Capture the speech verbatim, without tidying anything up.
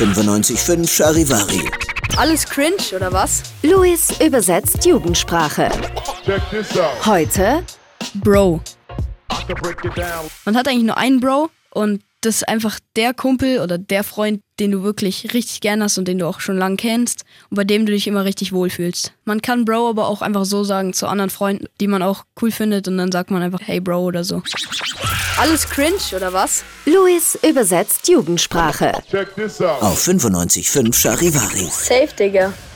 fünfundneunzig Komma fünf Charivari. Alles cringe, oder was? Luis übersetzt Jugendsprache. Heute Bro. Man hat eigentlich nur einen Bro und das ist einfach der Kumpel oder der Freund, den du wirklich richtig gern hast und den du auch schon lange kennst und bei dem du dich immer richtig wohlfühlst. Man kann Bro aber auch einfach so sagen zu anderen Freunden, die man auch cool findet und dann sagt man einfach Hey Bro oder so. Alles cringe, oder was? Luis übersetzt Jugendsprache. Auf fünfundneunzig Komma fünf Charivari. Safe, Digga.